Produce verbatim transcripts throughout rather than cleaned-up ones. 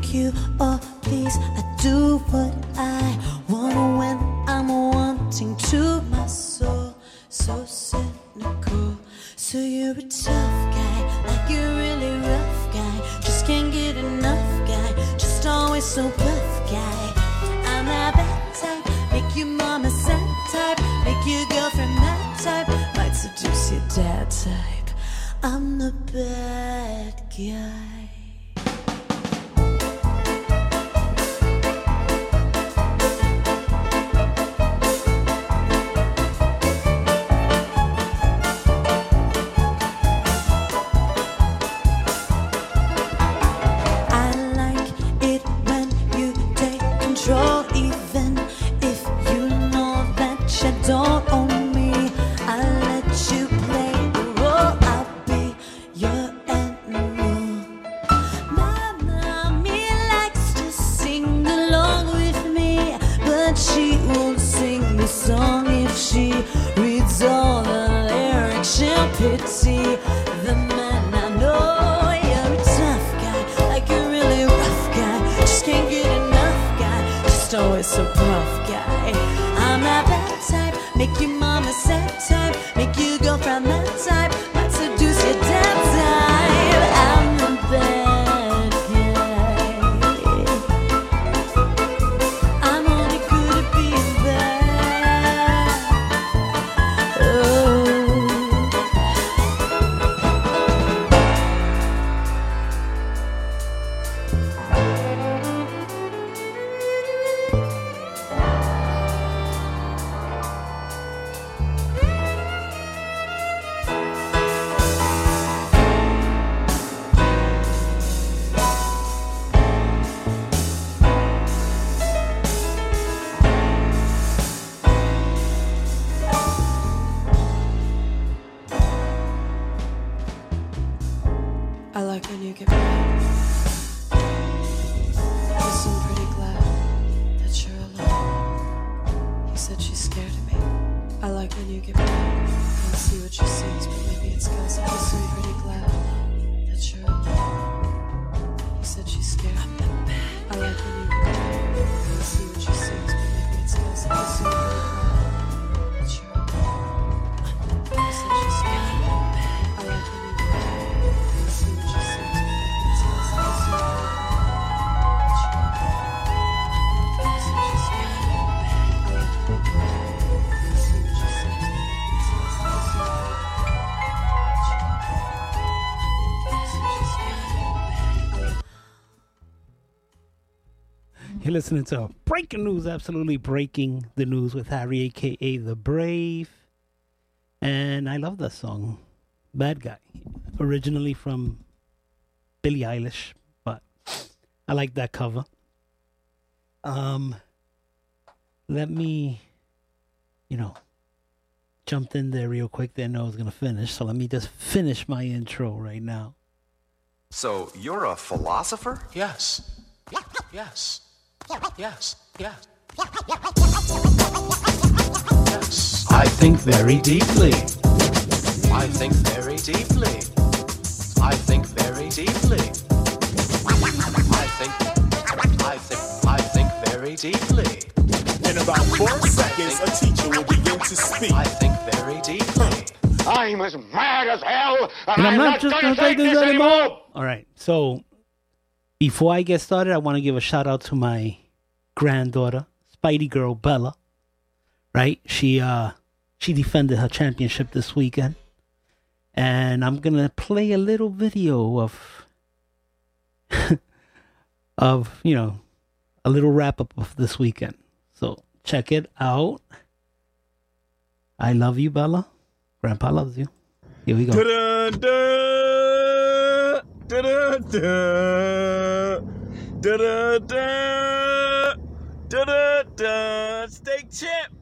you, oh please, I do what I want when I'm wanting to. My soul so cynical. So you're a tough guy, like you're really rough guy. Just can't get enough guy, just always so buff guy. I'm that bad type, make your mama sad type, make your girlfriend mad type, might seduce your dad type. I'm the bad guy. You're listening to Breaking News, absolutely breaking the news with Harry, a k a. The Brave. And I love that song, Bad Guy. Originally from Billie Eilish, but I like that cover. Um, let me, you know, jumped in there real quick. Didn't know I was going to finish, so let me just finish my intro right now. So, you're a philosopher? Yes. Yes. Yes, yes. Yes. I think very deeply. I think very deeply. I think very deeply. I think, I think, I think very deeply. In about four seconds, a teacher will begin to speak. I think very deeply. I'm as mad as hell, and, And I'm, I'm not, not just going going to to take this anymore. anymore. All right, so before I get started, I want to give a shout out to my granddaughter, Spidey girl Bella. Right, she uh she defended her championship this weekend, and I'm gonna play a little video of of you know a little wrap up of this weekend. So check it out. I love you, Bella. Grandpa loves you. Here we go. Da-da-da, da-da-da, da-da-da, da-da-da, steak chip.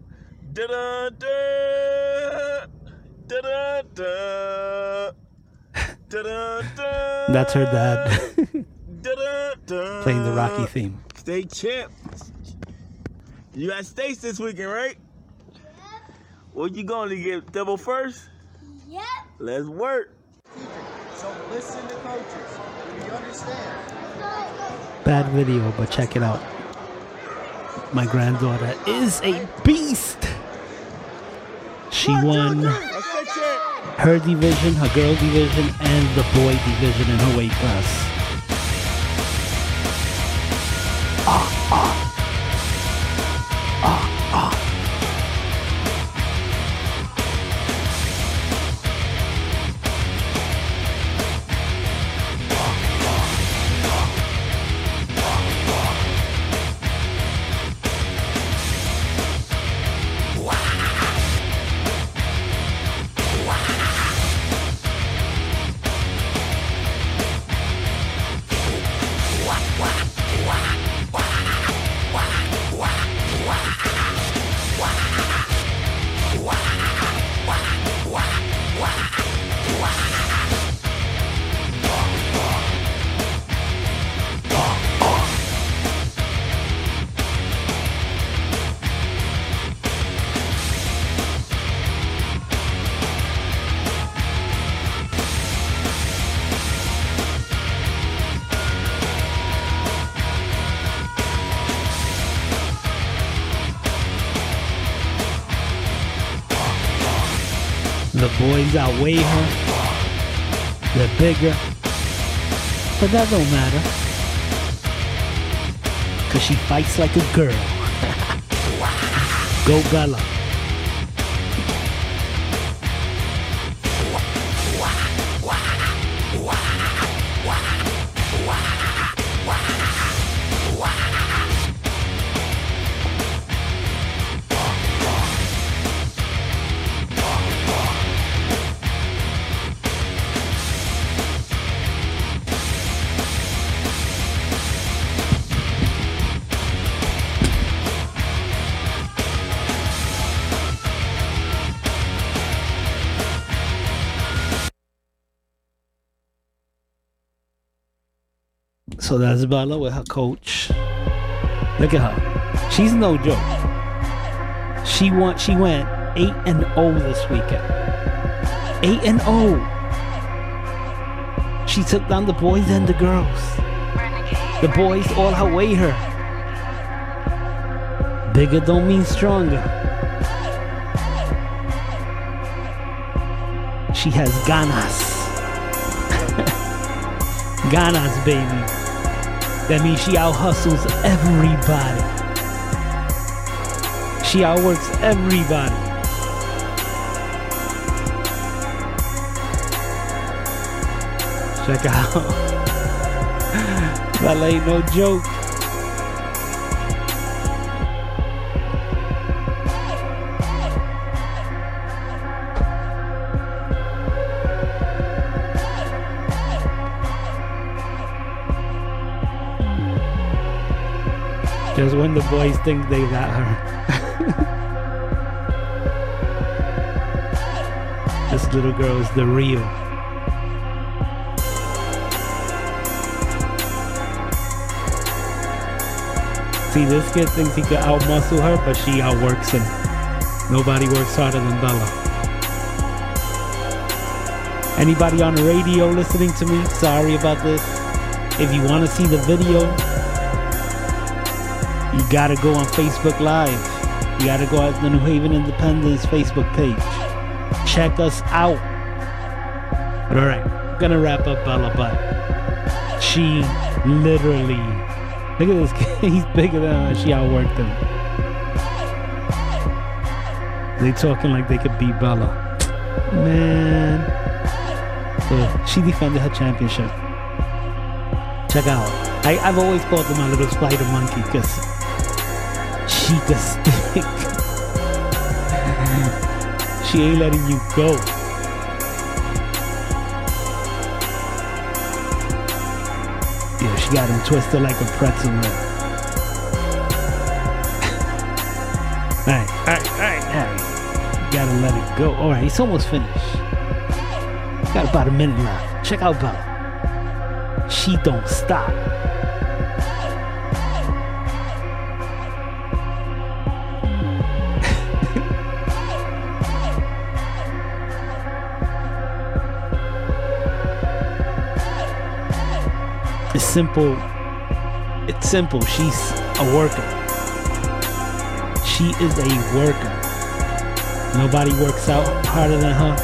Da-da-da, da-da-da, da-da-da. That's her dad Da-da-da. playing the Rocky theme. Steak chip. You got steaks this weekend, right? What you going to get? Double first? Yep. Let's work. So listen to coaches. Do you understand? bad video, but check it out. My granddaughter is a beast. She won her division, her girl division, and the boy division in her weight class. Ah, ah. Ah, ah. The boys outweigh her. They're bigger. But that don't matter. Cause she fights like a girl. Go Bella. So that's Bella with her coach. Look at her. She's no joke. She won, she went eight and oh this weekend. eight and oh. She took down the boys and the girls. The boys all outweigh her. Bigger don't mean stronger. She has ganas. Ganas, baby. That means she out-hustles everybody. She outworks everybody. Check out. That ain't no joke. Just when the boys think they got her. This little girl is the real. See, this kid thinks he could outmuscle her, but she outworks him. Nobody works harder than Bella. Anybody on the radio listening to me, sorry about this. If you want to see the video, you gotta go on Facebook Live. You gotta go at the New Haven Independence Facebook page. Check us out. But alright, I'm gonna wrap up Bella, but she literally, look at this kid, he's bigger than her, she outworked him. They talking like they could beat Bella. Man. So she defended her championship. Check out. I, I've always called them my little spider monkey because she could stick. She ain't letting you go. Yeah, she got him twisted like a pretzel. Alright, alright, alright, alright. You gotta let it go. Alright, it's almost finished. Got about a minute left. Check out Bella. She don't stop. It's simple It's simple. She's a worker. She is a worker. Nobody works out harder than her.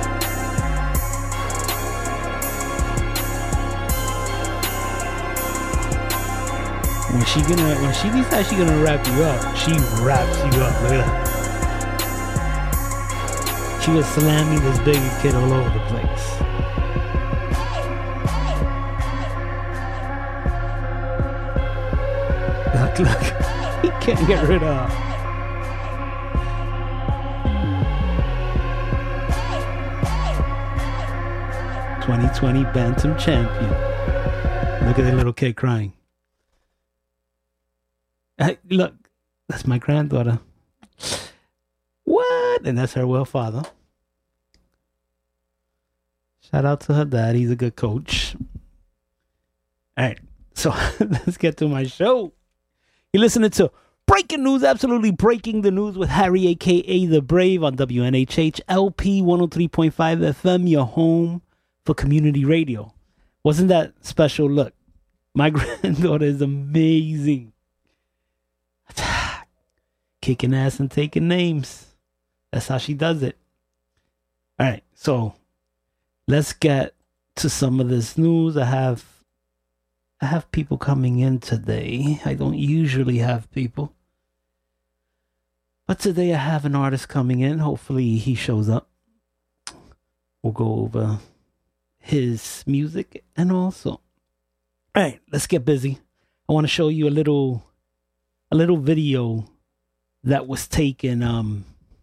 When she gonna, when she decides she's gonna wrap you up, she wraps you up. Look at that. She was slamming this big kid all over the place. Look, look, he can't get rid of her. twenty twenty Bantam champion. Look at that little kid crying. Hey, look, that's my granddaughter. What? And that's her well father. Shout out to her dad. He's a good coach. All right. So let's get to my show. You're listening to Breaking News, absolutely breaking the news with Harry, a k a. The Brave, on W N H H L P one oh three point five F M, your home for community radio. Wasn't that special? Look, my granddaughter is amazing. Kicking ass and taking names. That's how she does it. All right, so let's get to some of this news. I have I have people coming in today. I don't usually have people. But today I have an artist coming in. Hopefully he shows up. We'll go over his music and also. All right, let's get busy. I want to show you a little a little video that was taken, um,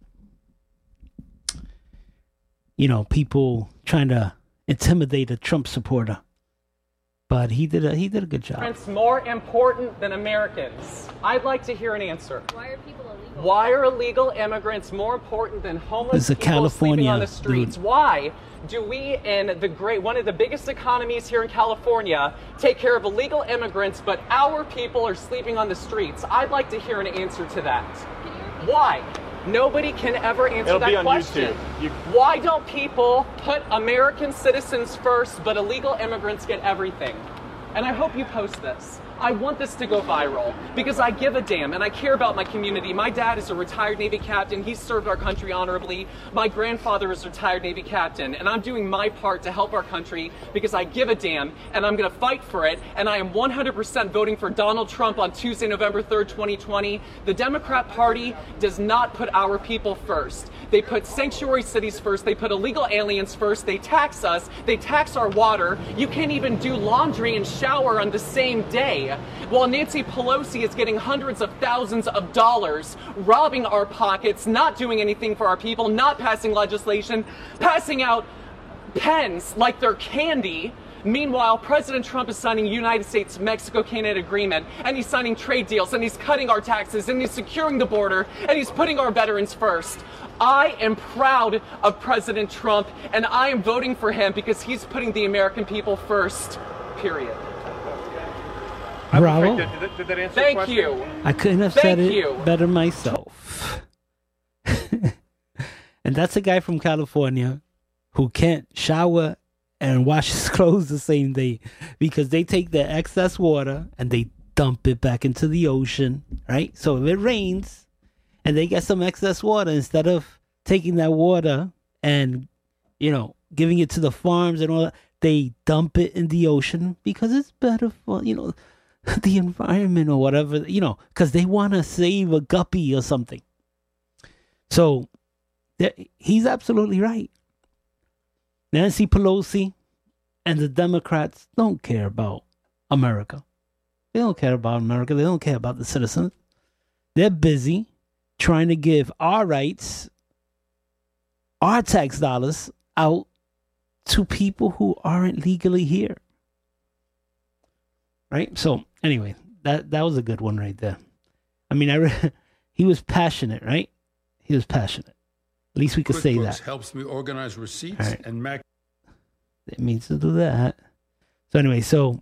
you know, people trying to intimidate a Trump supporter. But he did a he did a good job. It's more important than Americans. I'd like to hear an answer. Why are people illegal? Why are illegal immigrants more important than homeless This is a people sleeping California on the streets? dude. Why do we, in the great one of the biggest economies here in California, take care of illegal immigrants, but our people are sleeping on the streets? I'd like to hear an answer to that. Why? Nobody can ever answer It'll that be on question. YouTube. You- Why don't people put American citizens first, but illegal immigrants get everything? And I hope you post this. I want this to go viral because I give a damn and I care about my community. My dad is a retired Navy captain. He served our country honorably. My grandfather is a retired Navy captain, and I'm doing my part to help our country because I give a damn and I'm going to fight for it. And I am one hundred percent voting for Donald Trump on Tuesday, November third, twenty twenty. The Democrat Party does not put our people first. They put sanctuary cities first. They put illegal aliens first. They tax us. They tax our water. You can't even do laundry and shower on the same day. While Nancy Pelosi is getting hundreds of thousands of dollars, robbing our pockets, not doing anything for our people, not passing legislation, passing out pens like they're candy. Meanwhile, President Trump is signing United States-Mexico-Canada agreement, and he's signing trade deals, and he's cutting our taxes, and he's securing the border, and he's putting our veterans first. I am proud of President Trump, and I am voting for him because he's putting the American people first, period. Bravo. Did, did, did that answer Thank your question? you. I couldn't have Thank said it you. better myself. And that's a guy from California who can't shower and wash his clothes the same day because they take the excess water and they dump it back into the ocean, right? So if it rains and they get some excess water, instead of taking that water and, you know, giving it to the farms and all that, they dump it in the ocean because it's better for, you know, the environment or whatever, you know, because they want to save a guppy or something. So he's absolutely right. Nancy Pelosi and the Democrats don't care about America. They don't care about America. They don't care about the citizens. They're busy trying to give our rights, our tax dollars out to people who aren't legally here. Right? So, anyway, that, that was a good one right there. I mean, I re- he was passionate, right? He was passionate. At least we could say that. Helps me organize receipts right. and Mac. It means to do that. So anyway, so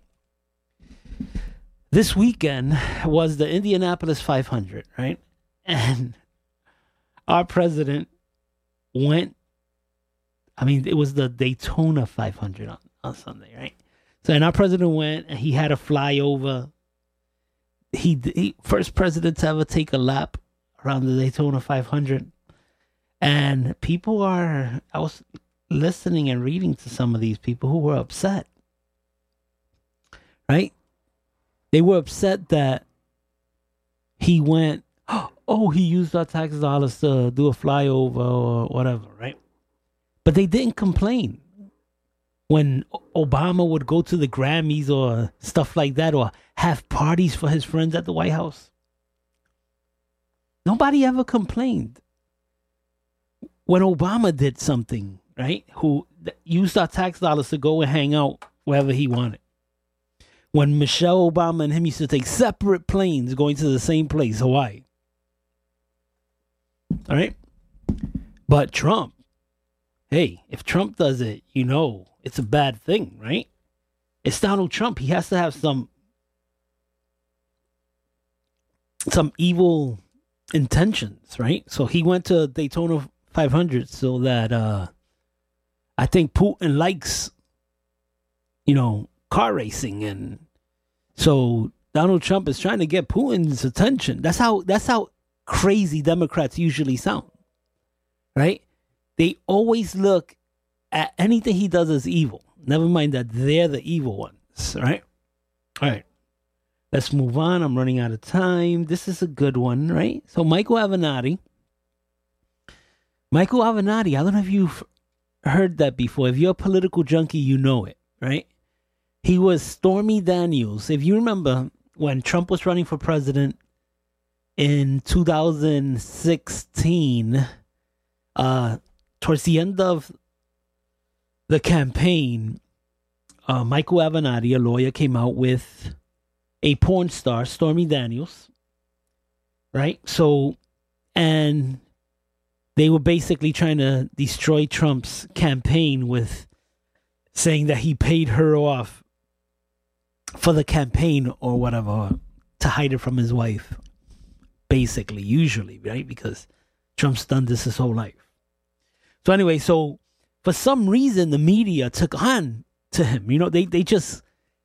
this weekend was the Indianapolis five hundred, right? And our president went, I mean, it was the Daytona five hundred on, on Sunday, right? So, and our president went and he had to fly over he, he first president to ever take a lap around the Daytona five hundred. And people are, I was listening and reading to some of these people who were upset. Right? They were upset that he went, oh, he used our tax dollars to do a flyover or whatever, right? But they didn't complain when Obama would go to the Grammys or stuff like that, or have parties for his friends at the White House. Nobody ever complained when Obama did something, right? Who used our tax dollars to go and hang out wherever he wanted. When Michelle Obama and him used to take separate planes going to the same place, Hawaii. All right? But Trump, hey, if Trump does it, you know it's a bad thing, right? It's Donald Trump. He has to have some some evil intentions, right? So he went to Daytona five hundred so that uh, I think Putin likes, you know, car racing, and so Donald Trump is trying to get Putin's attention. That's how that's how crazy Democrats usually sound, right? They always look at anything he does as evil. Never mind that they're the evil ones, right? All right. Let's move on. I'm running out of time. This is a good one, right? So Michael Avenatti. Michael Avenatti, I don't know if you've heard that before. If you're a political junkie, you know it, right? He was Stormy Daniels. If you remember when Trump was running for president in two thousand sixteen, uh, towards the end of the campaign, uh, Michael Avenatti, a lawyer, came out with a porn star, Stormy Daniels, right? So, and they were basically trying to destroy Trump's campaign with saying that he paid her off for the campaign or whatever to hide it from his wife. Basically, usually, right? Because Trump's done this his whole life. So anyway, so for some reason, the media took on to him. You know, they, they just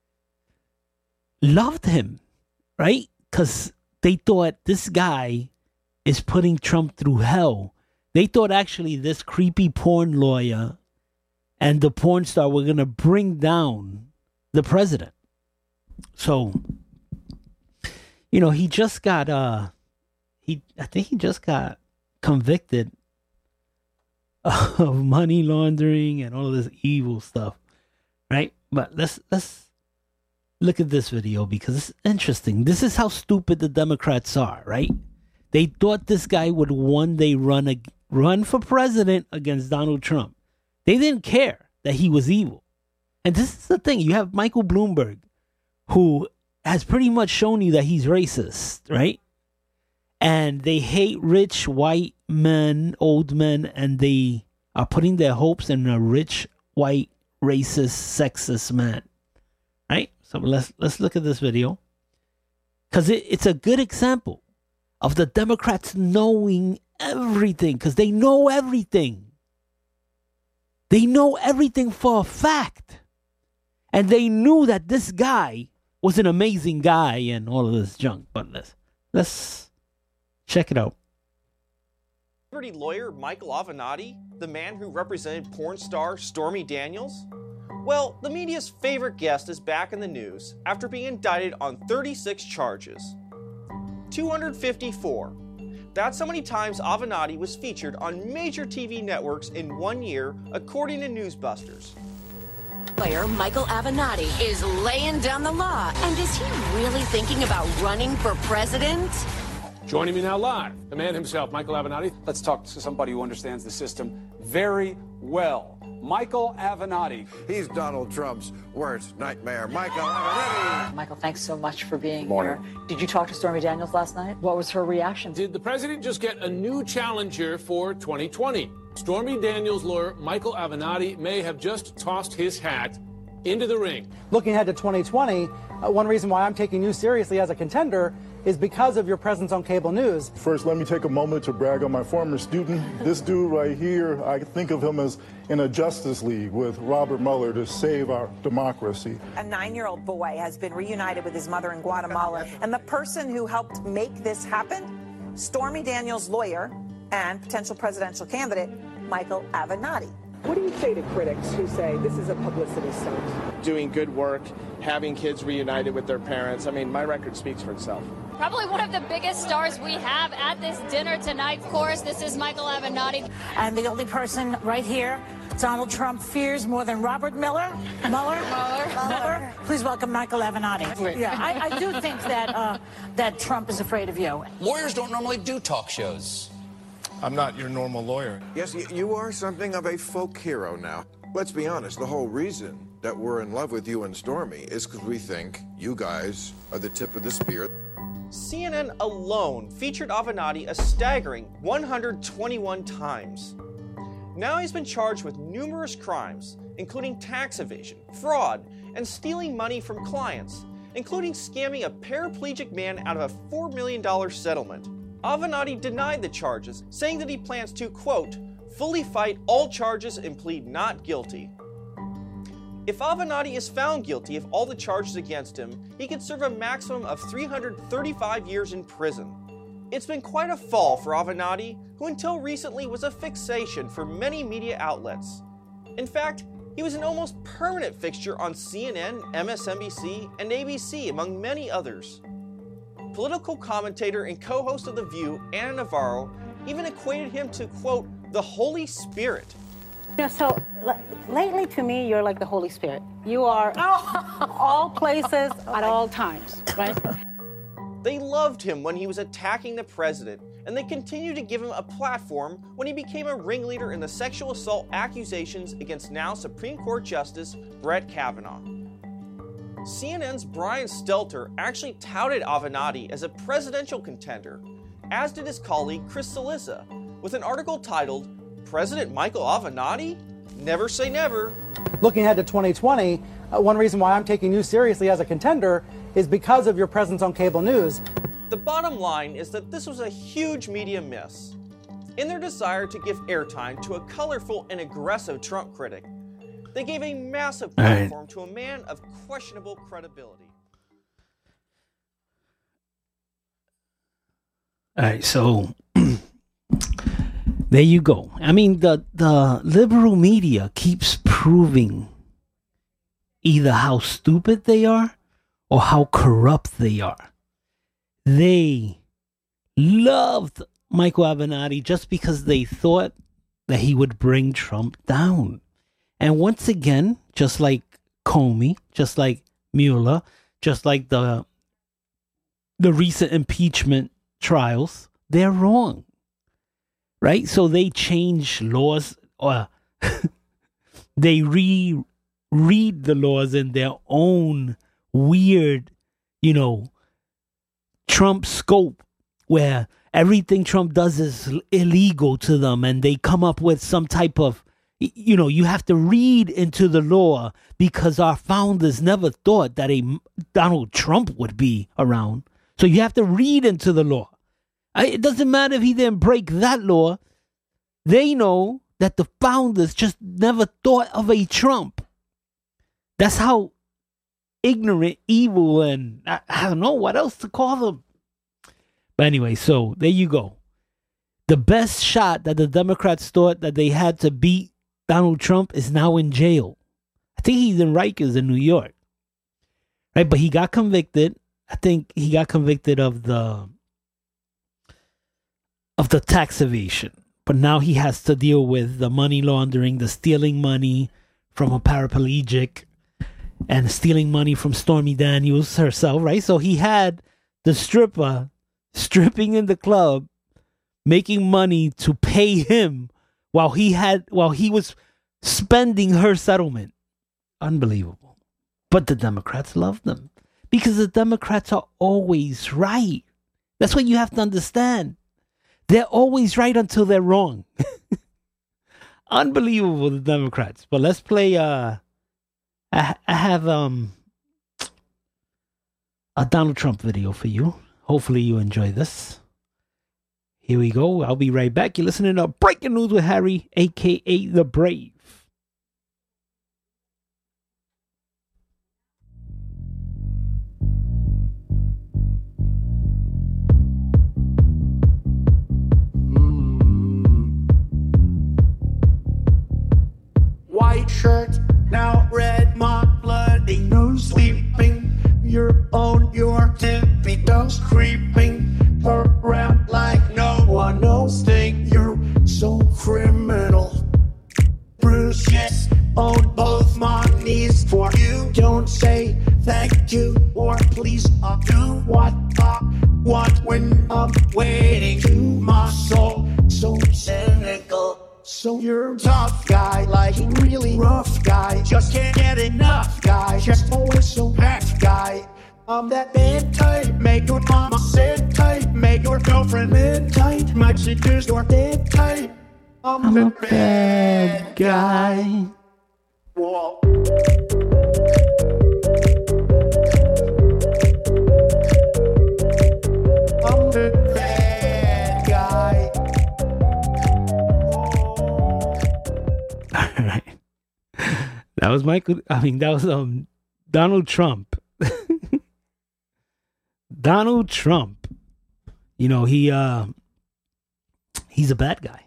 loved him, right? Because they thought this guy is putting Trump through hell. They thought actually this creepy porn lawyer and the porn star were going to bring down the president. So, you know, he just got, uh, he, I think he just got convicted of money laundering and all of this evil stuff, right? But let's, let's look at this video because it's interesting. This is how stupid the Democrats are, right? They thought this guy would one day run a, run for president against Donald Trump. They didn't care that he was evil. And this is the thing. You have Michael Bloomberg, who has pretty much shown you that he's racist, right? And they hate rich white men, old men, and they are putting their hopes in a rich, white, racist, sexist man, right? So let's let's look at this video because it, it's a good example of the Democrats knowing everything, because they know everything. They know everything for a fact. And they knew that this guy was an amazing guy and all of this junk. But let's, let's check it out. Celebrity lawyer Michael Avenatti, the man who represented porn star Stormy Daniels? Well, the media's favorite guest is back in the news after being indicted on thirty-six charges. two hundred fifty-four. That's how many times Avenatti was featured on major T V networks in one year, according to Newsbusters. Lawyer Michael Avenatti is laying down the law. And is he really thinking about running for president? Joining me now live, the man himself, Michael Avenatti. Let's talk to somebody who understands the system very well. Michael Avenatti. He's Donald Trump's worst nightmare. Michael Avenatti. Michael, thanks so much for being Morning. here. Did you talk to Stormy Daniels last night? What was her reaction? Did the president just get a new challenger for twenty twenty? Stormy Daniels' lawyer, Michael Avenatti, may have just tossed his hat into the ring. Looking ahead to twenty twenty, uh, one reason why I'm taking you seriously as a contender is because of your presence on cable news. First, let me take a moment to brag on my former student. This dude right here, I think of him as in a Justice League with Robert Mueller to save our democracy. A nine-year-old boy has been reunited with his mother in Guatemala, and the person who helped make this happen, Stormy Daniels' lawyer and potential presidential candidate, Michael Avenatti. What do you say to critics who say this is a publicity stunt? Doing good work, having kids reunited with their parents. I mean, my record speaks for itself. Probably one of the biggest stars we have at this dinner tonight. Of course, this is Michael Avenatti. And the only person right here Donald Trump fears more than Robert Miller. Mueller? Mueller. Mueller. Please welcome Michael Avenatti. Yeah, I, I do think that uh, that Trump is afraid of you. Lawyers don't normally do talk shows. I'm not your normal lawyer. Yes, y- you are something of a folk hero now. Let's be honest, the whole reason that we're in love with you and Stormy is because we think you guys are the tip of the spear. C N N alone featured Avenatti a staggering one hundred twenty-one times. Now he's been charged with numerous crimes, including tax evasion, fraud, and stealing money from clients, including scamming a paraplegic man out of a four million dollars settlement. Avenatti denied the charges, saying that he plans to, quote, fully fight all charges and plead not guilty. If Avenatti is found guilty of all the charges against him, he could serve a maximum of three hundred thirty-five years in prison. It's been quite a fall for Avenatti, who until recently was a fixation for many media outlets. In fact, he was an almost permanent fixture on C N N, M S N B C, and A B C, among many others. Political commentator and co-host of The View, Ana Navarro, even equated him to, quote, the Holy Spirit. You know, so l- lately to me, you're like the Holy Spirit. You are all places at all times, right? They loved him when he was attacking the president, and they continued to give him a platform when he became a ringleader in the sexual assault accusations against now Supreme Court Justice Brett Kavanaugh. C N N's Brian Stelter actually touted Avenatti as a presidential contender, as did his colleague Chris Cillizza, with an article titled, President Michael Avenatti? Never say never. Looking ahead to twenty twenty, uh, one reason why I'm taking you seriously as a contender is because of your presence on cable news. The bottom line is that this was a huge media miss. In their desire to give airtime to a colorful and aggressive Trump critic, they gave a massive platform right. to a man of questionable credibility. All right, so there you go. I mean, the, the liberal media keeps proving either how stupid they are or how corrupt they are. They loved Michael Avenatti just because they thought that he would bring Trump down. And once again, just like Comey, just like Mueller, just like the the recent impeachment trials, they're wrong. Right? So they change laws, or they re read the laws in their own weird, you know, Trump scope, where everything Trump does is illegal to them, and they come up with some type of, you know, you have to read into the law because our founders never thought that a Donald Trump would be around. So you have to read into the law. It doesn't matter if he didn't break that law. They know that the founders just never thought of a Trump. That's how ignorant, evil, and I, I don't know what else to call them. But anyway, so there you go. The best shot that the Democrats thought that they had to beat Donald Trump is now in jail. I think he's in Rikers in New York. Right, but he got convicted. I think he got convicted of the of the tax evasion. But now he has to deal with the money laundering, the stealing money from a paraplegic, and stealing money from Stormy Daniels herself, right? So he had the stripper stripping in the club, making money to pay him while he had while he was spending her settlement. Unbelievable. But the Democrats love them because the Democrats are always right. That's what you have to understand. They're always right until they're wrong. Unbelievable, the Democrats. But let's play uh I, I have um a Donald Trump video for you. Hopefully you enjoy this. Here we go. I'll be right back. You're listening to Breaking News with Harry, a k a. The Brave. White shirt, now red, my bloody nose sleeping. You're on your tippy toes, creeping around like no one knows. Think you're so criminal. Bruises on both my knees for you. Don't say thank you or please. I'll do what I want when I'm waiting to my soul. So cynical. So you're a tough guy, like a really rough guy. Just can't get enough guy, just always so packed guy. I'm that bad type, make your mama sit tight, make your girlfriend mid tight, might seduce your dead type. I'm, I'm the a bad guy. Whoa. I'm the bad guy. All right. That was Michael. I mean, that was um Donald Trump. Donald Trump. You know, he uh he's a bad guy.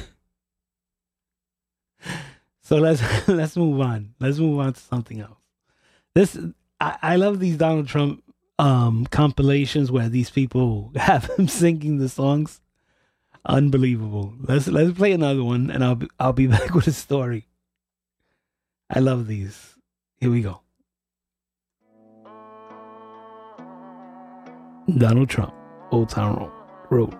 So let's let's move on. Let's move on to something else. This I, I love these Donald Trump um compilations where these people have him singing the songs. Unbelievable. Let's let's play another one, and I'll be, I'll be back with a story. I love these. Here we go. Donald Trump, Old Town Road.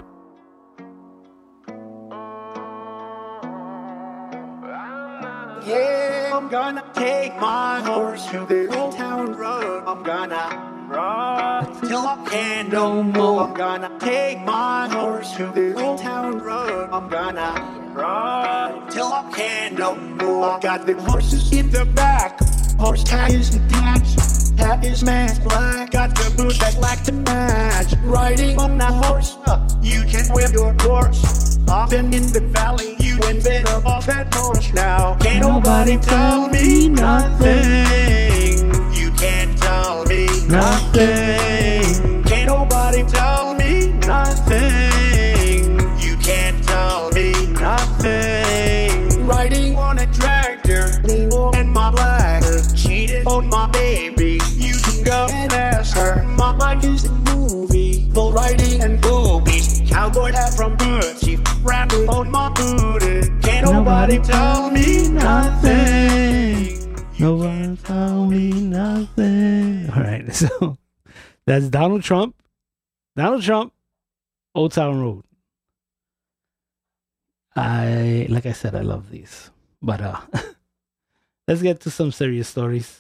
Yeah, I'm gonna take my horse to the old town road. I'm gonna ride till I can't no more. I'm gonna take my horse to the old town road. I'm gonna ride till I can't no more. I got the horses in the back, horse tag is attached, hat is masked black. Got the boots that like to match. Riding on that horse, uh, you can whip your horse. I've been in the valley, you ain't been up off that horse now. Can't nobody tell me nothing. You can't tell me nothing. Can't nobody tell me nothing. You can't tell me nothing. Riding on a tractor, and my bladder cheated on my baby. You can go and ask her. My life is a movie, bull riding and boobies. Cowboy hat from Hood, she rapping on my booty. Can't nobody tell me nothing. Nobody tell me nothing. All right, so that's Donald Trump. Donald Trump, Old Town Road. I, like I said, I love these. But uh, let's get to some serious stories.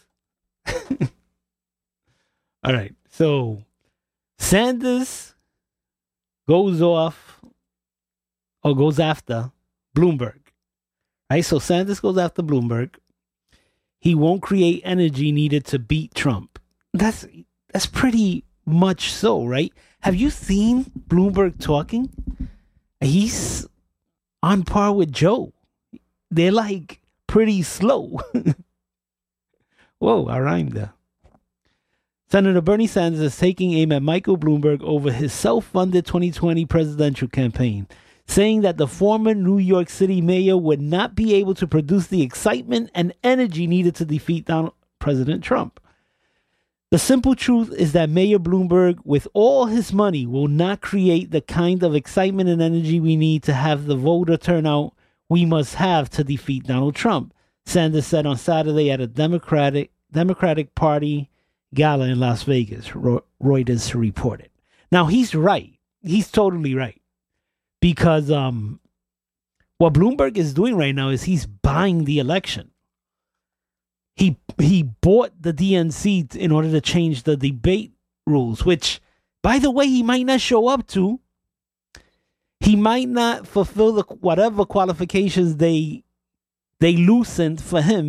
All right, so Sanders goes off or goes after Bloomberg. Right, so Sanders goes after Bloomberg. He won't create energy needed to beat Trump. That's that's pretty much so, right? Have you seen Bloomberg talking? He's on par with Joe. They're like pretty slow. Whoa, I rhymed there. Senator Bernie Sanders is taking aim at Michael Bloomberg over his self-funded twenty twenty presidential campaign, saying that the former New York City mayor would not be able to produce the excitement and energy needed to defeat Donald, President Trump. The simple truth is that Mayor Bloomberg, with all his money, will not create the kind of excitement and energy we need to have the voter turnout we must have to defeat Donald Trump, Sanders said on Saturday at a Democratic Democratic Party gala in Las Vegas, Reuters reported. Now, he's right. He's totally right. Because um, what Bloomberg is doing right now is he's buying the election. He he bought the D N C in order to change the debate rules, which, by the way, he might not show up to. He might not fulfill the whatever qualifications they they loosened for him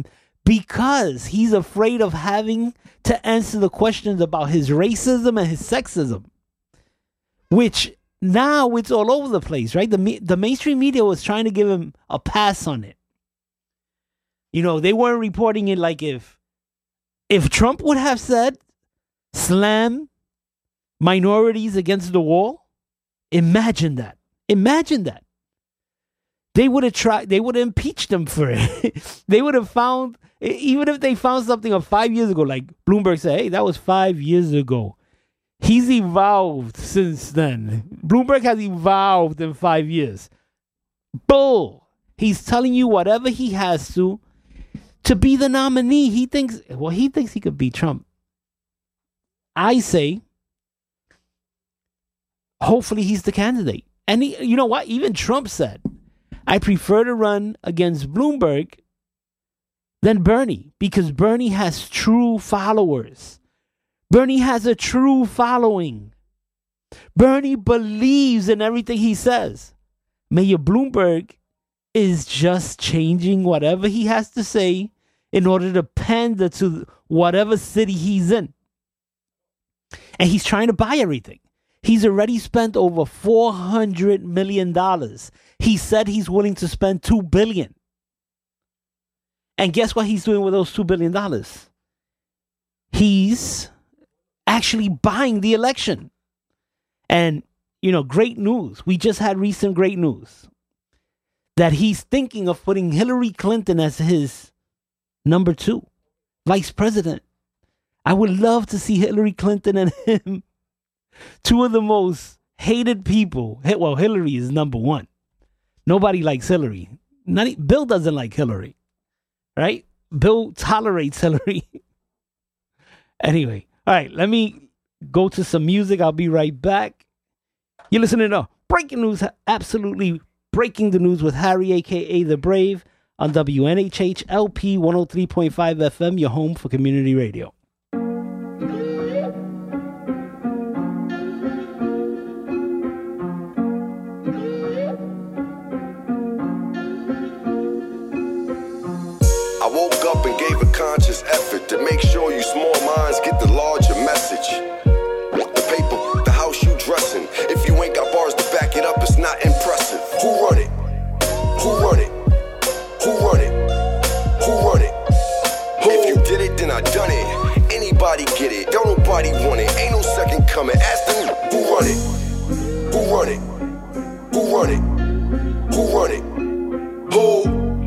because he's afraid of having to answer the questions about his racism and his sexism, which now it's all over the place, right? The, the mainstream media was trying to give him a pass on it. You know, they weren't reporting it like if, if Trump would have said, slam minorities against the wall, imagine that. Imagine that. They would have tried, they would have impeached him for it. They would have found, even if they found something of five years ago, like Bloomberg said, hey, that was five years ago. He's evolved since then. Bloomberg has evolved in five years. Bull. He's telling you whatever he has to to be the nominee. He thinks, well, he thinks he could beat Trump. I say, hopefully he's the candidate. And he, you know what? Even Trump said, I prefer to run against Bloomberg than Bernie because Bernie has true followers. Bernie has a true following. Bernie believes in everything he says. Mayor Bloomberg is just changing whatever he has to say in order to pander to whatever city he's in. And he's trying to buy everything. He's already spent over four hundred million dollars. He said he's willing to spend two billion dollars. And guess what he's doing with those two billion dollars? He's actually buying the election. And, you know, great news. We just had recent great news that he's thinking of putting Hillary Clinton as his number two vice president. I would love to see Hillary Clinton and him, two of the most hated people. Well, Hillary is number one. Nobody likes Hillary. Not, Bill doesn't like Hillary, right? Bill tolerates Hillary. Anyway, all right, let me go to some music. I'll be right back. You're listening to Breaking News, absolutely breaking the news with Harry, a k a. The Brave, on W N H H L P one oh three point five F M, your home for community radio. I woke up and gave a conscious effort to make sure you small minds get the larger message. The paper, the house you dressin'. If you ain't got bars to back it up, it's not impressive. Who run it? Who run it? Who run it? Who run it? Who? If you did it, then I done it. Anybody get it? Don't nobody want it. Ain't no second coming. Ask them who run it? Who run it? Who run it? Who run it? Who?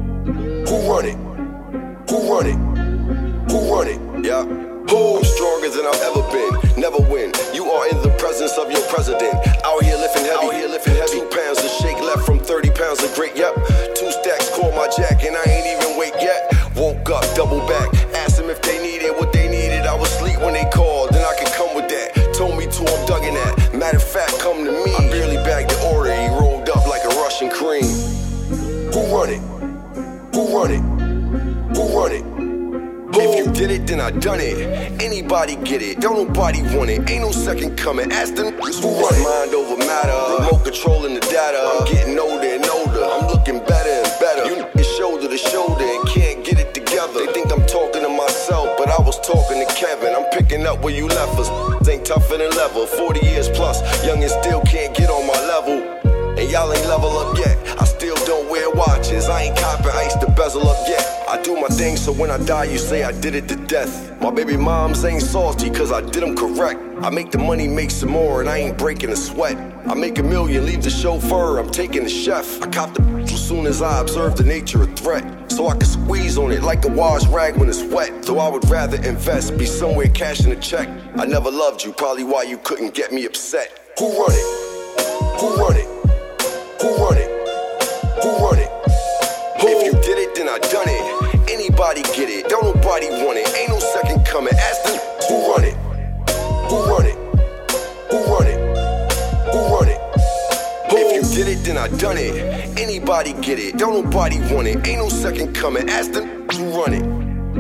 Who run it? Who run it? Who run it? Yeah. Who? I'm stronger than I've ever been. Never win. You are in the presence of your president. Out here lifting heavy. Out here lifting heavy. Two pounds of shake left from thirty pounds of great. Yep. Two stacks call my jack and I ain't even wake yet. Woke up, double back. Asked them if they needed what they needed. I was asleep when they called. Then I could come with that. Told me to, I'm dugging that. Matter of fact, come to me. I barely bagged the order. He rolled up like a Russian cream. Who run it? Who run it? Who run it? If you did it, then I done it. Anybody get it? Don't nobody want it. Ain't no second coming. Ask them who run it. Mind over matter. Remote controlling the data. I'm getting older and older. I'm looking better and better. You niggas shoulder to shoulder and can't get it together. They think I'm talking to myself, but I was talking to Kevin. I'm picking up where you left us. Ain't tougher than level. forty years plus. Young and still can't get on my level. And y'all ain't level up yet. I still don't wear watches. I ain't copping ice to bezel up yet. I do my thing so when I die you say I did it to death. My baby moms ain't salty cause I did them correct. I make the money make some more and I ain't breaking a sweat. I make a million, leave the chauffeur, I'm taking the chef. I cop the as soon as I observe the nature of threat. So I can squeeze on it like a wash rag when it's wet. So I would rather invest, be somewhere cashing a check. I never loved you, probably why you couldn't get me upset. Who run it? Who run it? Who run it? Who run it? Who? If you did it, then I done it. Anybody get it? Don't nobody want it. Ain't no second coming. Ask them who run it? Who run it? Who run it? Who run it? Who? If you did it, then I done it. Anybody get it? Don't nobody want it. Ain't no second coming. Ask them who run it?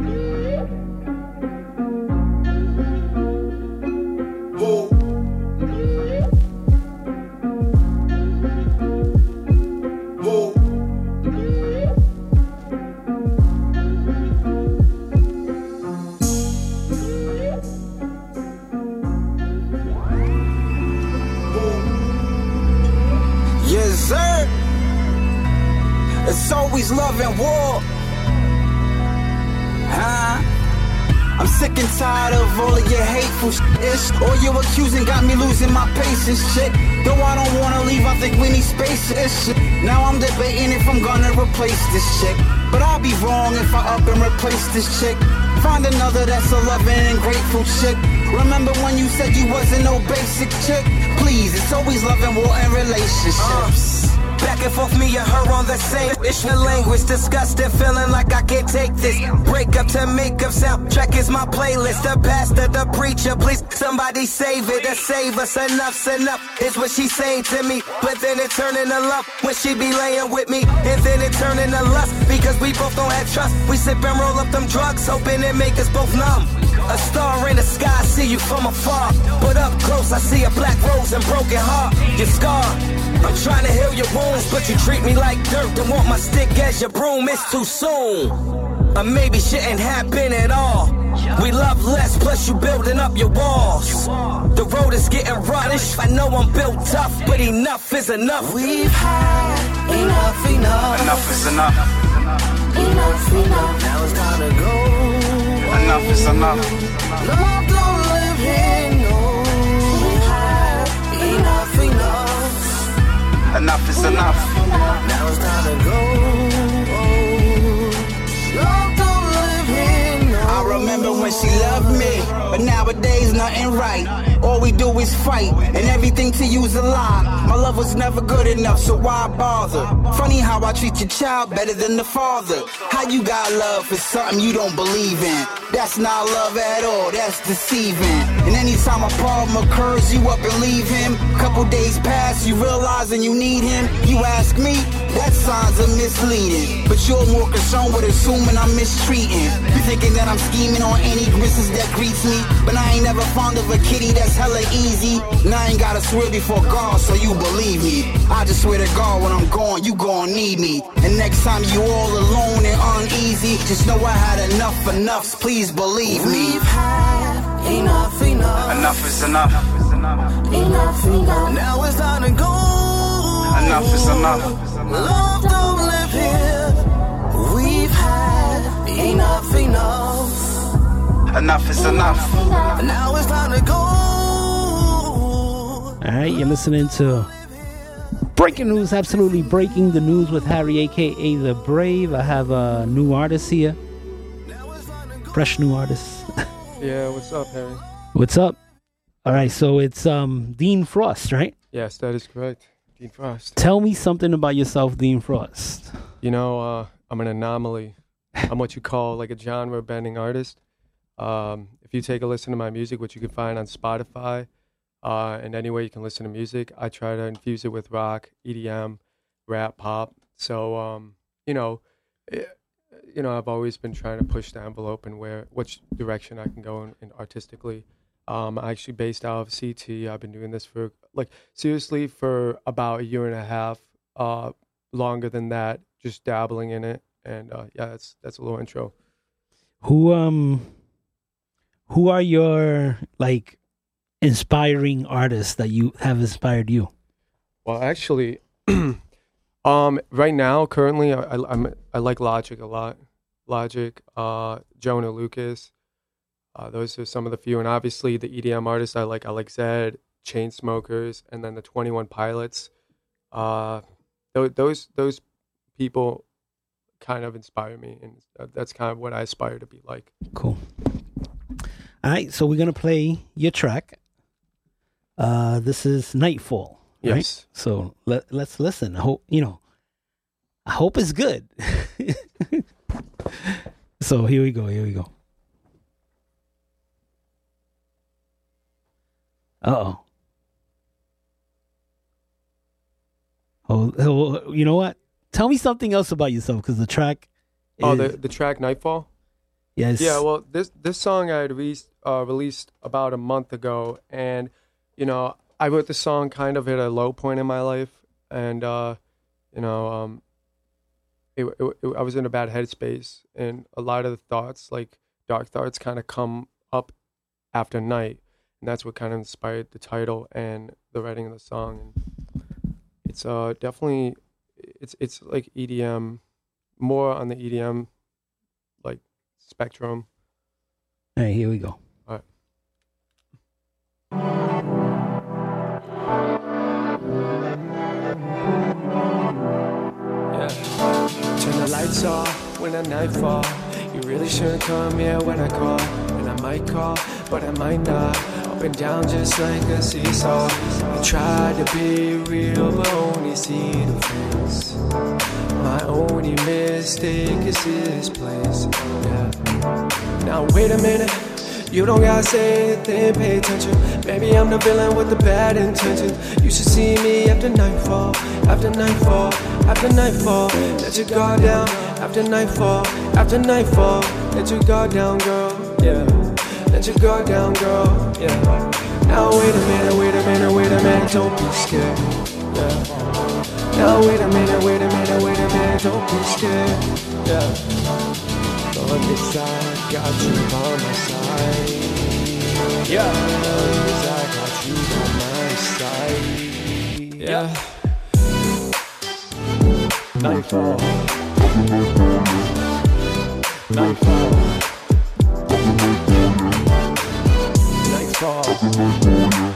Who? Yes, sir. It's always love and war. Huh? I'm sick and tired of all of your hateful shit. All you accusing got me losing my patience, shit. Though I don't wanna leave, I think we need space for this shit. Now I'm debating if I'm gonna replace this chick. But I'll be wrong if I up and replace this chick. Find another that's a loving and grateful chick. Remember when you said you wasn't no basic chick? Please, it's always love and war and relationships. Back and forth, me and her on the same issue. Language disgusted, feeling like I can't take this. Break up to make up, soundtrack is my playlist. The pastor, the preacher, please somebody save it. To save us, enough's enough is what she's saying to me. But then it turn into love when she be laying with me. And then it turn into lust because we both don't have trust. We sip and roll up them drugs, hoping it make us both numb. A star in the sky, see you from afar. But up close, I see a black rose and broken heart. You're scarred. I'm trying to heal your wounds, but you treat me like dirt. Don't want my stick as your broom, it's too soon. Or maybe shouldn't happen at all. We love less, plus you building up your walls. The road is getting rough. I know I'm built tough, but enough is enough. We've had enough, enough. Enough is enough. Enough, enough. Now it's time to go. Enough is enough. Love don't live here, no. We've had enough, enough. Enough is enough. Now it's time to go. Love don't live here, no. I remember when she loved me, but nowadays nothing right. All we do is fight, and everything to you's a lie. My love was never good enough, so why bother? Funny how I treat your child better than the father. How you got love for something you don't believe in? That's not love at all, that's deceiving. And anytime a problem occurs, you up and leave him. Couple days pass, you realizing you need him. You ask me, that signs are misleading. But you're more concerned with assuming I'm mistreating. You thinking that I'm scheming on any missus that greets me. But I ain't never fond of a kitty that's hella easy. And I ain't gotta swear before God so you believe me. I just swear to God when I'm gone, you gon' need me. And next time you all alone and uneasy, just know I had enough enoughs, please believe me. We've had enough, enough. Enough is enough. Enough, enough. Now it's time to go. Enough is enough. Love don't live here. We've had enough, enough. Enough is enough. Now it's time to go. All right, you're listening to Breaking News, absolutely breaking the news with Harry, a k a. The Brave. I have a new artist here. Fresh new artist. Yeah, what's up, Harry? What's up? All right, so it's um Dean Frost, right? Yes, that is correct. Dean Frost. Tell me something about yourself, Dean Frost. You know, uh, I'm an anomaly. I'm what you call like a genre-bending artist. Um, if you take a listen to my music, which you can find on Spotify, uh, and anywhere you can listen to music, I try to infuse it with rock, E D M, rap, pop. So, um, you know, it, you know, I've always been trying to push the envelope and where which direction I can go in, in artistically. Um, I actually based out of C T. I've been doing this for like seriously for about a year and a half, uh, longer than that, just dabbling in it. And uh, yeah, that's that's a little intro. Who um, who are your like inspiring artists that you have inspired you? Well, actually, um, right now, currently, I, I I'm I like Logic a lot. Logic, uh, Jonah Lucas. Uh, those are some of the few, and obviously the E D M artists I like. I like Zed, Chainsmokers, and then the twenty-one Pilots. Uh, th- those those people kind of inspire me, and that's kind of what I aspire to be like. Cool. All right, so we're gonna play your track. Uh, this is Nightfall. Right? Yes. So let let's listen. I hope you know. I hope it's good. So here we go. Here we go. Uh-oh. Oh, oh, you know what? Tell me something else about yourself, because the track is... Oh, the, the track Nightfall? Yes. Yeah, well, this this song I had released, uh, released about a month ago, and, you know, I wrote the song kind of at a low point in my life, and, uh, you know, um, it, it, it, I was in a bad headspace, and a lot of the thoughts, like dark thoughts, kind of come up after night. and that's what kind of inspired the title and the writing of the song. And it's uh definitely it's it's like E D M, more on the E D M like spectrum. All right, here we go. All right. Turn the lights off when the night fall. You really shouldn't come here when I call. And I might call, but I might not. Up and down just like a seesaw. I tried to be real, but only see the face. My only mistake is this place. Yeah. Now wait a minute. You don't gotta say it, then pay attention. Maybe I'm the villain with the bad intentions. You should see me after nightfall, after nightfall, after nightfall. Let your guard down, after nightfall, after nightfall. Let your guard down, girl, yeah. Let your guard down, girl, yeah. Now wait a minute, wait a minute, wait a minute, don't be scared, yeah. Now wait a minute, wait a minute, wait a minute, don't be scared, yeah. On this side, got you by my side. Yeah, on this side, got you by my side. Yeah. Nightfall. Nightfall. Nightfall.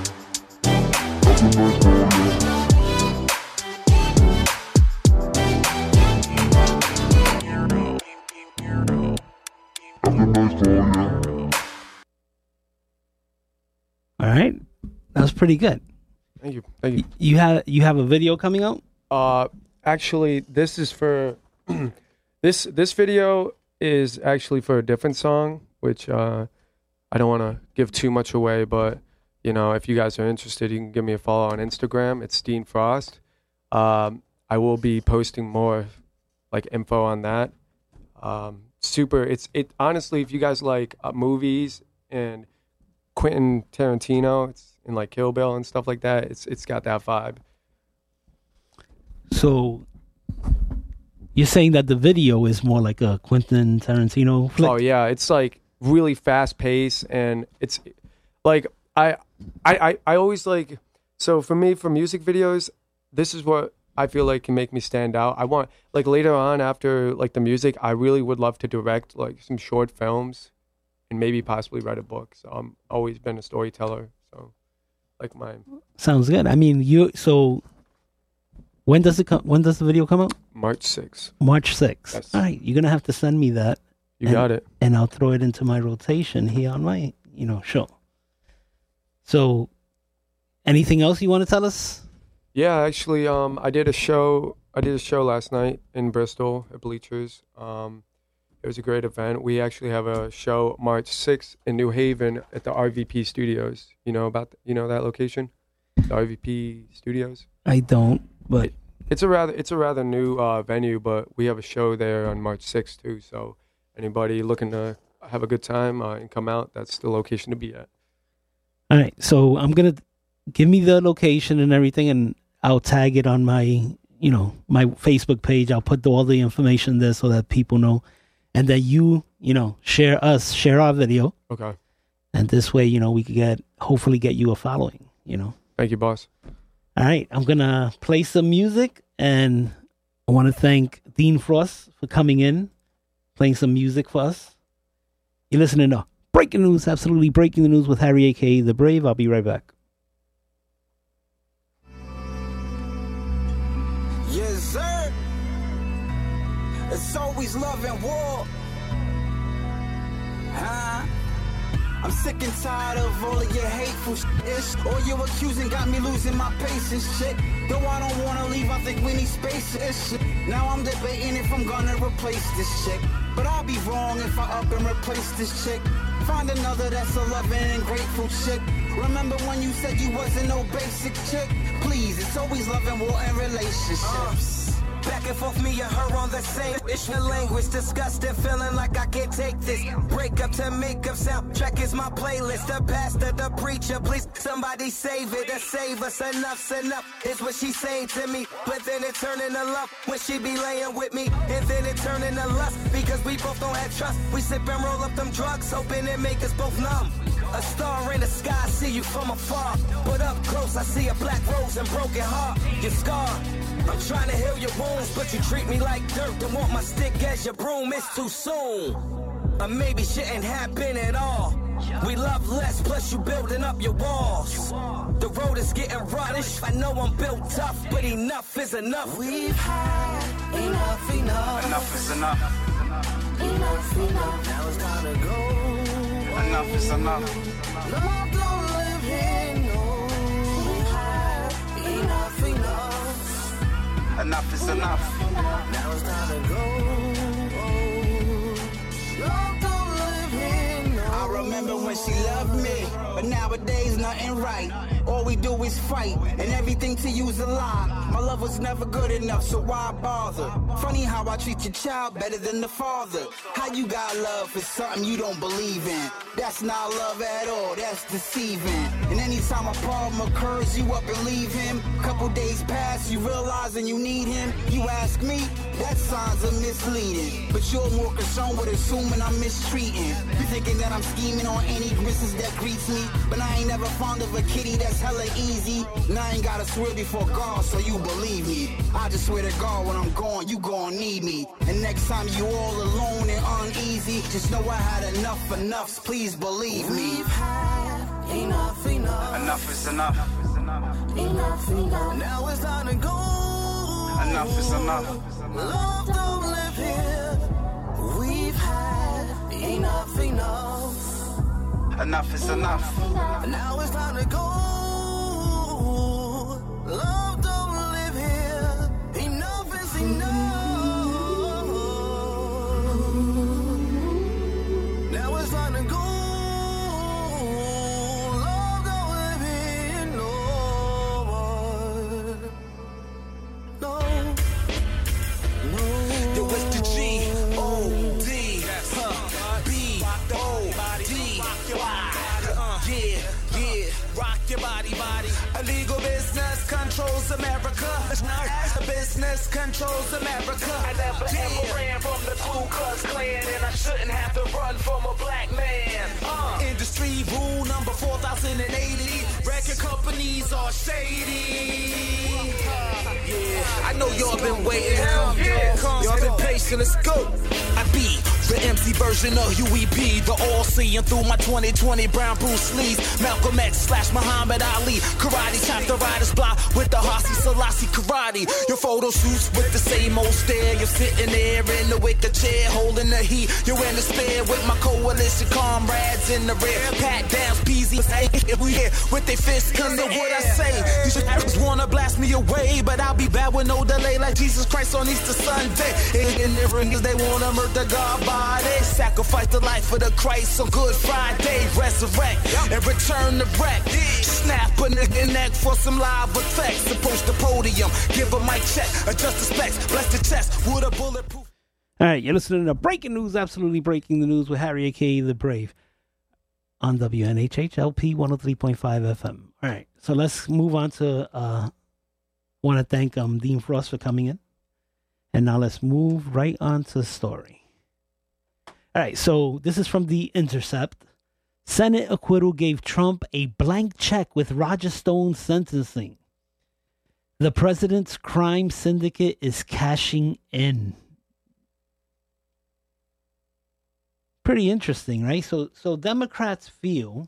All right, that was pretty good. Thank you. Thank you. You have you have a video coming out? Uh, actually, this is for this this video is actually for a different song, which uh, I don't want to give too much away. But you know, if you guys are interested, you can give me a follow on Instagram. It's Dean Frost. Um, I will be posting more like info on that. Um, super. It's it honestly, if you guys like uh, movies and Quentin Tarantino, it's in like Kill Bill and stuff like that. It's it's got that vibe. So you're saying that the video is more like a Quentin Tarantino flick? Oh yeah, it's like really fast paced, and it's like I I I, I always like so for me for music videos, this is what I feel like can make me stand out. I want like later on after like the music, I really would love to direct like some short films. And maybe possibly write a book. So I'm always been a storyteller. So like my sounds good. I mean, you. So when does it come? When does the video come out? March sixth. March sixth. Yes. All right, you're gonna have to send me that. You and, got it. And I'll throw it into my rotation here on my, you know, show. So, anything else you want to tell us? Yeah, actually, um, I did a show. I did a show last night in Bristol at Bleachers. Um. It was a great event. We actually have a show March sixth in New Haven at the R V P Studios. You know about the, you know that location, the R V P Studios. I don't, but it, it's a rather it's a rather new uh, venue. But we have a show there on March sixth too. So anybody looking to have a good time uh, and come out, that's the location to be at. All right. So I'm gonna give me the location and everything, and I'll tag it on my you know my Facebook page. I'll put the, all the information there so that people know. And then you, you know, share us, share our video. Okay. And this way, you know, we could get, hopefully get you a following, you know. Thank you, boss. All right. I'm going to play some music. And I want to thank Dean Frost for coming in, playing some music for us. You're listening to Breaking News, absolutely breaking the news with Harry, a k a. The Brave. I'll be right back. Yes, sir. It's always love and war. Huh? I'm sick and tired of all of your hateful shit. All you accusing got me losing my patience, shit. Though I don't wanna leave, I think we need space and shit. Now I'm debating if I'm gonna replace this chick. But I'll be wrong if I up and replace this chick. Find another that's a loving and grateful chick. Remember when you said you wasn't no basic chick? Please, it's always love and war and relationships. Back and forth, me and her on the same issue. Language disgusting, feeling like I can't take this. Break up to make up soundtrack is my playlist. The pastor, the preacher, please somebody save it. To save us, enough's enough is what she's saying to me. But then it turn into love when she be laying with me. And then it turn into lust because we both don't have trust. We sip and roll up them drugs, hoping it make us both numb. A star in the sky, see you from afar. But up close, I see a black rose and broken heart. You're scarred. I'm trying to heal your wounds, but you treat me like dirt. Don't want my stick as your broom, it's too soon. Or maybe shouldn't happen at all. We love less, plus you building up your walls. The road is getting rough. I know I'm built tough, but enough is enough. We've had enough, enough. Enough is enough. Enough, enough. Now it's time to go. Enough is enough. Love don't live here, no. We've had enough, enough. Enough is enough. Now it's time to go. Love don't live here, no. I remember when she loved me, but nowadays nothing right. All we do is fight, and everything to you's a lie. My love was never good enough, so why bother? Funny how I treat your child better than the father. How you got love for something you don't believe in? That's not love at all, that's deceiving. And anytime a problem occurs, you up and leave him. Couple days pass, you realizing you need him. You ask me, that signs are misleading. But you're more concerned with assuming I'm mistreating. You thinking that I'm scheming on any missus that greets me. But I ain't never fond of a kitty that's hella easy. And I ain't gotta swear before God so you believe me. I just swear to God when I'm gone, you gon' need me. And next time you all alone and uneasy, just know I had enough enoughs, please believe me. We've had enough, enough. Enough is enough. Enough, enough. Now it's time to go. Enough is enough. Love don't live here. We've had enough, enough. Enough is enough. Now it's time to go. Love don't live here. Enough is enough. Now it's time to go. Love don't live here no more. No. No. Yo, it's the G O D. Huh. B O D. Yeah, yeah. Rock your body, body. Illegal business controls America. Business controls America. I never yeah. ever ran from the Ku Klux Klan, and I shouldn't have to run from a black man. Uh. Industry rule number four thousand eighty. Record companies are shady. Yeah, I know y'all been waiting. Y'all been patient. Let's go. I be the M C version of Huey P, the all-seeing through my twenty twenty brown Bruce Lee's, Malcolm X slash Muhammad Ali, karate chop the riders block with the Hasi Selassie karate. Your photo shoots with the same old stare. You're sitting there in the wicker chair, holding the heat. You're in the spare with my coalition comrades in the rear. Pat downs, Peasy, if we here with their fists, cause of what I say. You should just wanna blast me away, but I'll be back with no delay, like Jesus Christ on Easter Sunday. In the ring, they wanna murder God. They sacrifice the life of the Christ on Good Friday. Resurrect and return the wreck. Snap a nigga neck for some live effects. Approach the podium, give a mic check, adjust the specs, bless the chest with a bulletproof. All right, you're listening to Breaking News, absolutely breaking the news with Harry, a k a. The Brave, on W N H H L P one oh three point five F M. All right, so let's move on to, uh, want to thank um, Dean Frost for coming in. And now let's move right on to the story. All right, so this is from The Intercept. Senate acquittal gave Trump a blank check with Roger Stone's sentencing. The president's crime syndicate is cashing in. Pretty interesting, right? So, so Democrats feel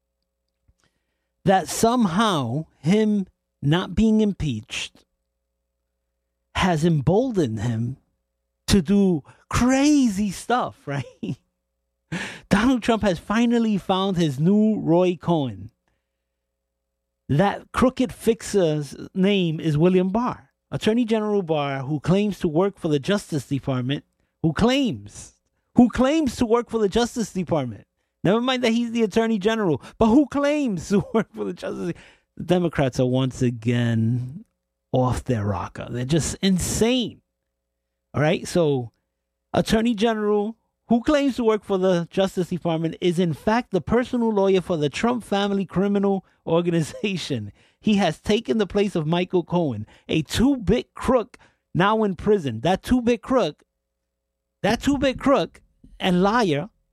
that somehow him not being impeached has emboldened him to do crazy stuff, right? Donald Trump has finally found his new Roy Cohn. That crooked fixer's name is William Barr, Attorney General Barr, who claims to work for the Justice Department, who claims, who claims to work for the Justice Department. Never mind that he's the Attorney General, but who claims to work for the Justice. The Democrats are once again off their rocker. They're just insane. All right, so Attorney General, who claims to work for the Justice Department, is in fact the personal lawyer for the Trump family criminal organization. He has taken the place of Michael Cohen, a two-bit crook now in prison. That two-bit crook, that two-bit crook and liar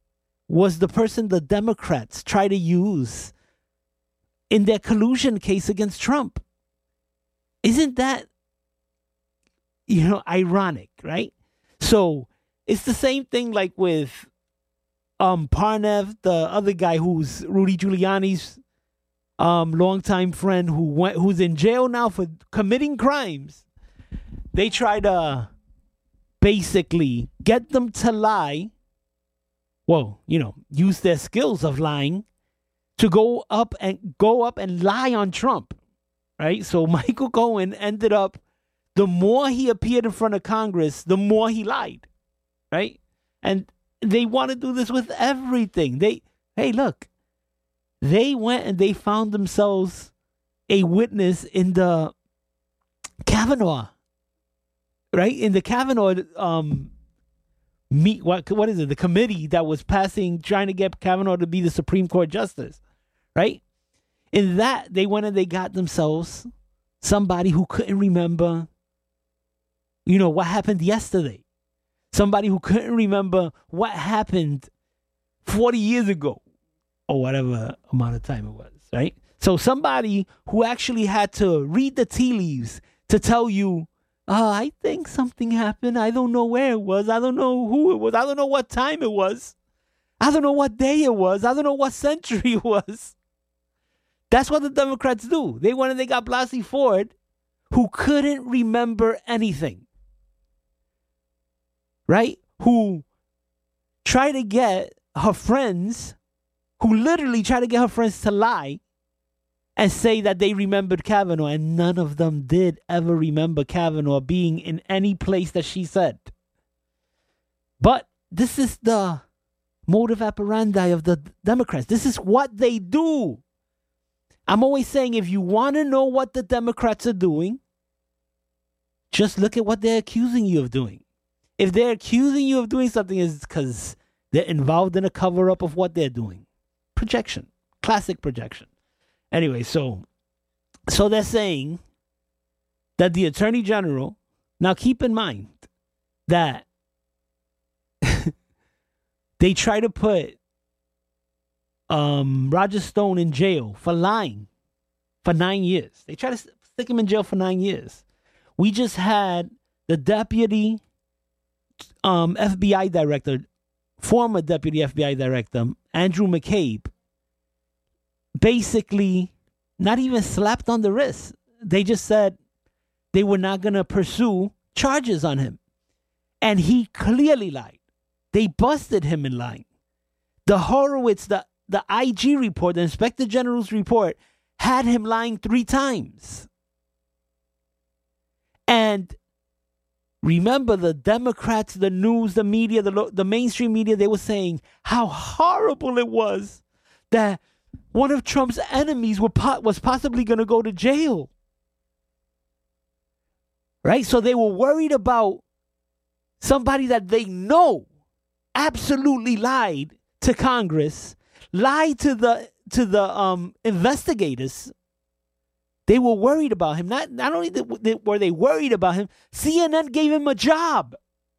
was the person the Democrats try to use in their collusion case against Trump. Isn't that, you know, ironic, right? So it's the same thing like with um, Parnev, the other guy who's Rudy Giuliani's um, longtime friend who went, who's in jail now for committing crimes. They try to basically get them to lie. Well, you know, use their skills of lying to go up and go up and lie on Trump, right? So Michael Cohen ended up, the more he appeared in front of Congress, the more he lied, right? And they want to do this with everything. They, hey, look, they went and they found themselves a witness in the Kavanaugh, right? In the Kavanaugh, um, meet what what is it? The committee that was passing, trying to get Kavanaugh to be the Supreme Court justice, right? In that, they went and they got themselves somebody who couldn't remember, you know, what happened yesterday. Somebody who couldn't remember what happened forty years ago or whatever amount of time it was, right? So somebody who actually had to read the tea leaves to tell you, oh, I think something happened. I don't know where it was. I don't know who it was. I don't know what time it was. I don't know what day it was. I don't know what century it was. That's what the Democrats do. They went and they got Blasey Ford, who couldn't remember anything, right? Who tried to get her friends, who literally tried to get her friends to lie and say that they remembered Kavanaugh, and none of them did ever remember Kavanaugh being in any place that she said. But this is the modus operandi of the Democrats. This is what they do. I'm always saying, if you want to know what the Democrats are doing, just look at what they're accusing you of doing. If they're accusing you of doing something, it's because they're involved in a cover-up of what they're doing. Projection. Classic projection. Anyway, so so they're saying that the Attorney General, now keep in mind that they try to put um, Roger Stone in jail for lying for nine years. They try to stick him in jail for nine years. We just had the deputy um, F B I director, former deputy F B I director, Andrew McCabe, basically not even slapped on the wrist. They just said they were not going to pursue charges on him. And he clearly lied. They busted him in lying. The Horowitz, the, the I G report, the Inspector General's report, had him lying three times. And remember, the Democrats, the news, the media, the, the mainstream media, they were saying how horrible it was that one of Trump's enemies were po- was possibly going to go to jail. Right? So they were worried about somebody that they know absolutely lied to Congress, lied to the to the um, investigators. They were worried about him. Not not only did, were they worried about him, C N N gave him a job.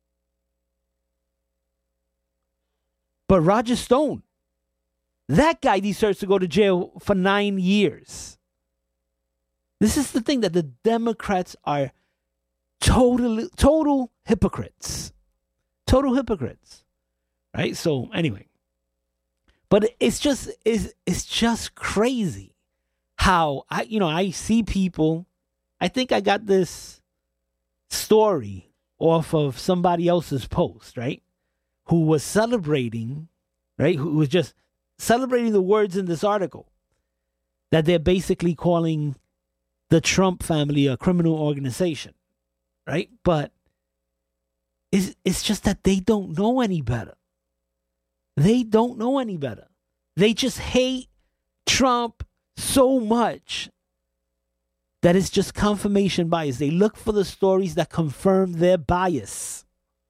But Roger Stone, that guy deserves to go to jail for nine years. This is the thing, that the Democrats are total, total hypocrites. Total hypocrites. Right? So anyway. But it's just it's, it's just crazy how I you know I see people. I think I got this story off of somebody else's post, right? Who was celebrating, right? Who was just celebrating the words in this article that they're basically calling the Trump family a criminal organization, right? But it's, it's just that they don't know any better. They don't know any better. They just hate Trump so much that it's just confirmation bias. They look for the stories that confirm their bias.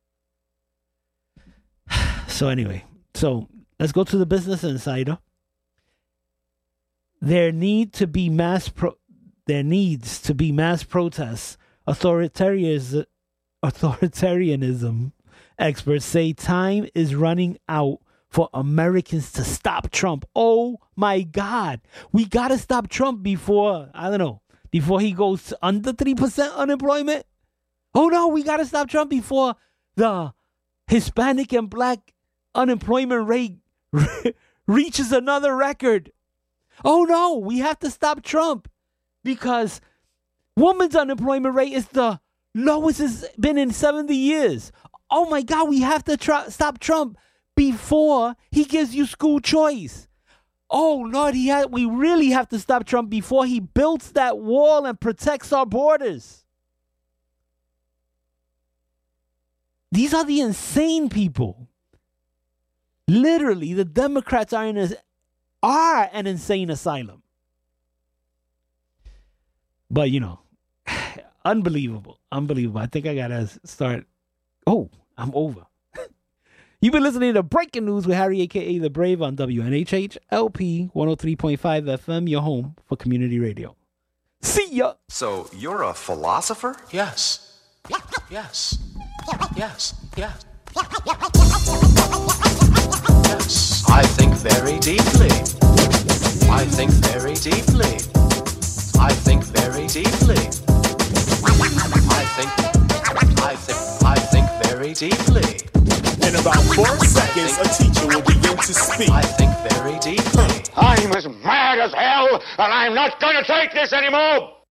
So anyway, so let's go to the Business Insider. There need to be mass pro- there needs to be mass protests. Authoritarianism, authoritarianism experts say time is running out for Americans to stop Trump. Oh my God. We got to stop Trump before, I don't know, before he goes under three percent unemployment. Oh no, we got to stop Trump before the Hispanic and black unemployment rate reaches another record. Oh no, we have to stop Trump because women's unemployment rate is the lowest it's been in seventy years. Oh my God, we have to try, stop Trump before he gives you school choice. Oh Lord, he ha- we really have to stop Trump before he builds that wall and protects our borders. These are the insane people. Literally, the Democrats are in a, are an insane asylum. But, you know, unbelievable. Unbelievable. I think I got to start. Oh, I'm over. You've been listening to Breaking News with Harry, a k a. The Brave, on W N H H L P one oh three point five F M, your home for community radio. See ya. So you're a philosopher? Yes. Yes. Yes. Yes. Yes. I think very deeply. I think very deeply. I think very deeply. I think, I think, I think very deeply. In about four seconds, a teacher will begin to speak. I think very deeply. I'm as mad as hell, and I'm not gonna take this anymore!